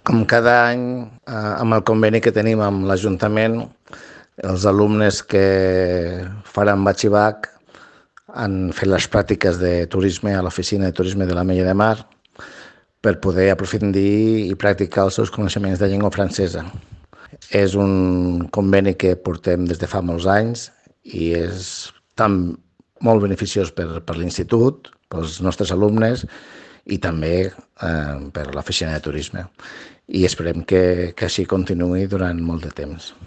Com cada any, amb el conveni que tenim amb l'Ajuntament, els alumnes que faran batx i bac han fet les pràctiques de turisme a l'Oficina de Turisme de l'Ametlla de Mar per poder aprofundir i practicar els seus coneixements de llengua francesa. És un conveni que portem des de fa molts anys i és tan molt beneficiós per l'institut, pels nostres alumnes i també per l'oficina de turisme. I esperem que així continuï durant molt de temps.